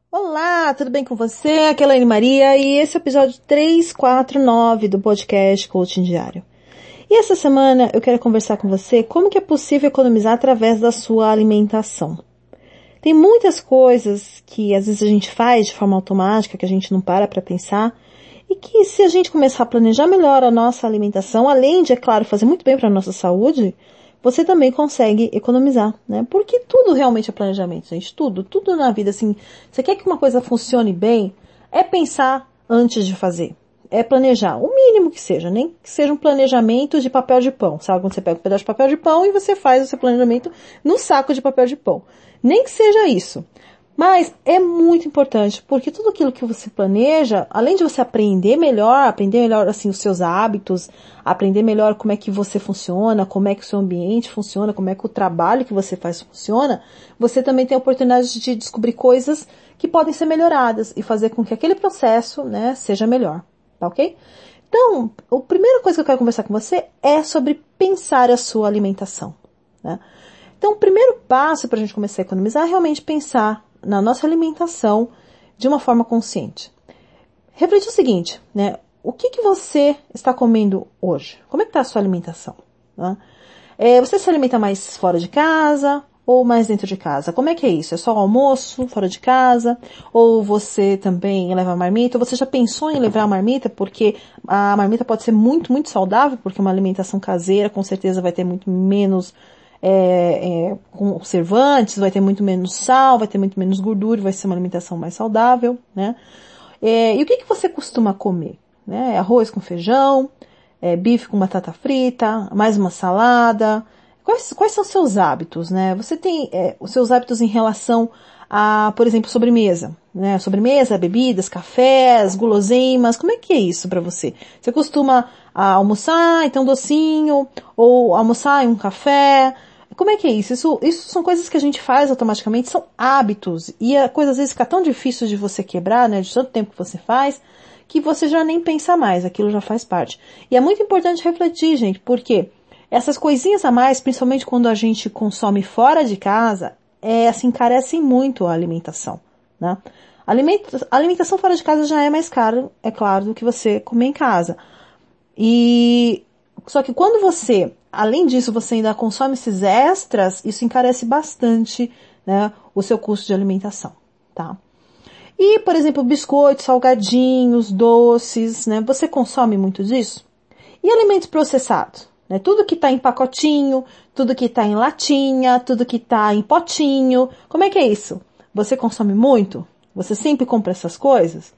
Olá, tudo bem com você? Aqui é a Elaine Maria e esse é o episódio 349 do podcast Coaching Diário. E essa semana eu quero conversar com você como que é possível economizar através da sua alimentação. Tem muitas coisas que às vezes a gente faz de forma automática, que a gente não para pensar, e que se a gente começar a planejar melhor a nossa alimentação, além de, é claro, fazer muito bem para a nossa saúde, você também consegue economizar, né? Porque tudo realmente é planejamento, gente. Tudo na vida, assim, você quer que uma coisa funcione bem, é pensar antes de fazer. É planejar, o mínimo que seja, nem que seja um planejamento de papel de pão. Sabe quando você pega um pedaço de papel de pão e você faz o seu planejamento no saco de papel de pão. Nem que seja isso. Mas é muito importante, porque tudo aquilo que você planeja, além de você aprender melhor assim os seus hábitos, aprender melhor como é que você funciona, como é que o seu ambiente funciona, como é que o trabalho que você faz funciona, você também tem a oportunidade de descobrir coisas que podem ser melhoradas e fazer com que aquele processo, né, seja melhor, tá ok? Então, a primeira coisa que eu quero conversar com você é sobre pensar a sua alimentação, né? Então, o primeiro passo para a gente começar a economizar é realmente pensar na nossa alimentação de uma forma consciente. Refletir o seguinte, né? O que você está comendo hoje? Como é que está a sua alimentação? Né? Você se alimenta mais fora de casa ou mais dentro de casa? Como é que é isso? É só o almoço fora de casa? Ou você também leva a marmita? Ou você já pensou em levar a marmita? Porque a marmita pode ser muito, muito saudável, porque uma alimentação caseira com certeza vai ter muito menos conservantes, vai ter muito menos sal, vai ter muito menos gordura, vai ser uma alimentação mais saudável, né? E o que você costuma comer? Né? Arroz com feijão, bife com batata frita, mais uma salada. Quais são os seus hábitos, né? Você tem os seus hábitos em relação a, por exemplo, sobremesa, né? Sobremesa, bebidas, cafés, guloseimas, como é que é isso para você? Você costuma almoçar e ter um docinho, ou almoçar e um café? Como é que é isso? Isso são coisas que a gente faz automaticamente, são hábitos. E a coisa às vezes fica tão difícil de você quebrar, né? De tanto tempo que você faz, que você já nem pensa mais, aquilo já faz parte. E é muito importante refletir, gente, porque essas coisinhas a mais, principalmente quando a gente consome fora de casa, assim, encarecem muito a alimentação, né? A alimentação fora de casa já é mais caro, é claro, do que você comer em casa. Só que quando você, além disso, você ainda consome esses extras, isso encarece bastante, né, o seu custo de alimentação, tá? E, por exemplo, biscoitos, salgadinhos, doces, né? Você consome muito disso? E alimentos processados? Né? Tudo que está em pacotinho, tudo que está em latinha, tudo que está em potinho. Como é que é isso? Você consome muito? Você sempre compra essas coisas?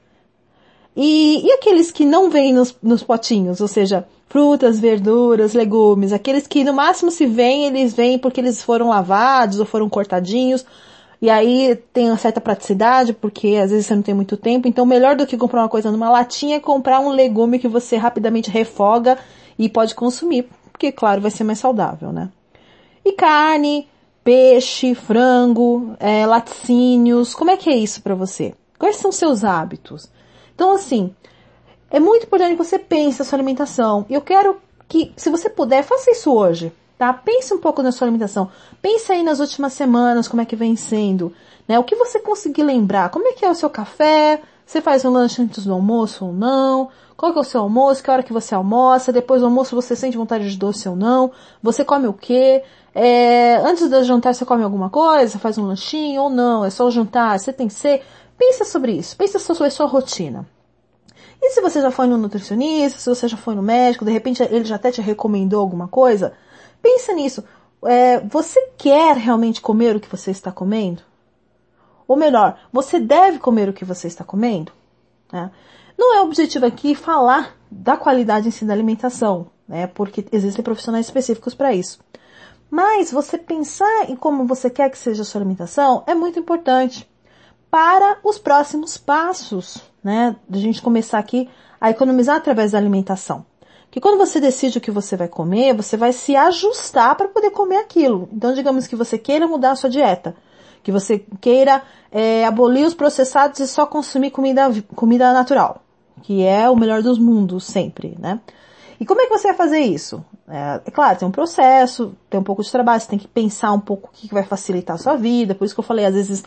E aqueles que não vêm nos potinhos, ou seja, frutas, verduras, legumes, aqueles que no máximo se vêm, eles vêm porque eles foram lavados ou foram cortadinhos, e aí tem uma certa praticidade, porque às vezes você não tem muito tempo, então melhor do que comprar uma coisa numa latinha é comprar um legume que você rapidamente refoga e pode consumir, porque claro, vai ser mais saudável, né? E carne, peixe, frango, laticínios, como é que é isso para você? Quais são seus hábitos? Então, assim, é muito importante que você pense na sua alimentação. E eu quero que, se você puder, faça isso hoje, tá? Pense um pouco na sua alimentação. Pense aí nas últimas semanas, como é que vem sendo, né? O que você conseguir lembrar. Como é que é o seu café? Você faz um lanche antes do almoço ou não? Qual que é o seu almoço? Que hora que você almoça? Depois do almoço você sente vontade de doce ou não? Você come o quê? Antes do jantar você come alguma coisa? Faz um lanchinho ou não? É só o jantar? Você tem que ser... Pensa sobre isso. Pensa sobre a sua rotina. E se você já foi no nutricionista, se você já foi no médico, de repente ele já até te recomendou alguma coisa, pensa nisso. Você quer realmente comer o que você está comendo? Ou melhor, você deve comer o que você está comendo? Né? Não é o objetivo aqui falar da qualidade em si da alimentação, né? Porque existem profissionais específicos para isso. Mas você pensar em como você quer que seja a sua alimentação é muito importante para os próximos passos, né? De a gente começar aqui a economizar através da alimentação. Que quando você decide o que você vai comer, você vai se ajustar para poder comer aquilo. Então, digamos que você queira mudar a sua dieta, que você queira abolir os processados e só consumir comida natural, que é o melhor dos mundos sempre, né? E como é que você vai fazer isso? Claro, tem um processo, tem um pouco de trabalho, você tem que pensar um pouco o que vai facilitar a sua vida, por isso que eu falei, às vezes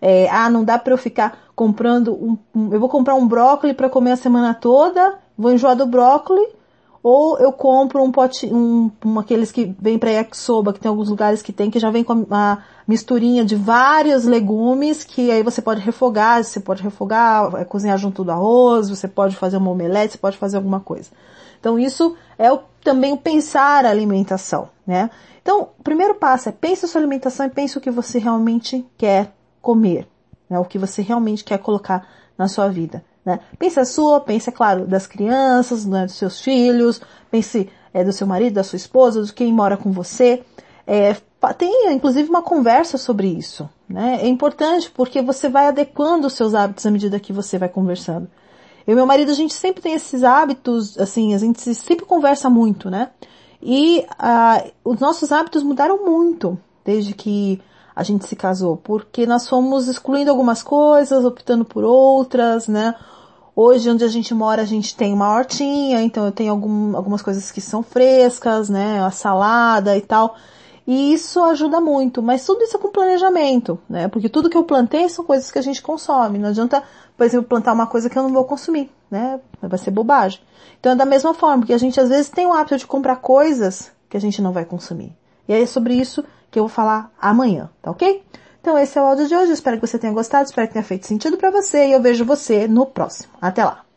Não dá para eu ficar comprando eu vou comprar um brócolis para comer a semana toda, vou enjoar do brócolis, ou eu compro um pote, aqueles que vem para yakisoba, que tem alguns lugares que já vem com uma misturinha de vários legumes, que aí você pode refogar, cozinhar junto do arroz, você pode fazer uma omelete, você pode fazer alguma coisa. Então isso é também o pensar a alimentação, né? Então, o primeiro passo é pense a sua alimentação e pense o que você realmente quer comer, né? O que você realmente quer colocar na sua vida, né? Pense a sua, pense, é claro, das crianças, né, dos seus filhos, pense do seu marido, da sua esposa, de quem mora com você. Tenha, inclusive, uma conversa sobre isso, né? É importante porque você vai adequando os seus hábitos à medida que você vai conversando. Eu e meu marido, a gente sempre tem esses hábitos, assim, a gente sempre conversa muito, né? E os nossos hábitos mudaram muito desde que a gente se casou, porque nós fomos excluindo algumas coisas, optando por outras, né? Hoje, onde a gente mora, a gente tem uma hortinha, então eu tenho algumas coisas que são frescas, né? A salada e tal. E isso ajuda muito, mas tudo isso é com planejamento, né? Porque tudo que eu plantei são coisas que a gente consome. Não adianta, por exemplo, plantar uma coisa que eu não vou consumir, né? Vai ser bobagem. Então é da mesma forma, que a gente às vezes tem o hábito de comprar coisas que a gente não vai consumir. E é sobre isso que eu vou falar amanhã, tá ok? Então esse é o áudio de hoje, eu espero que você tenha gostado, espero que tenha feito sentido pra você e eu vejo você no próximo. Até lá!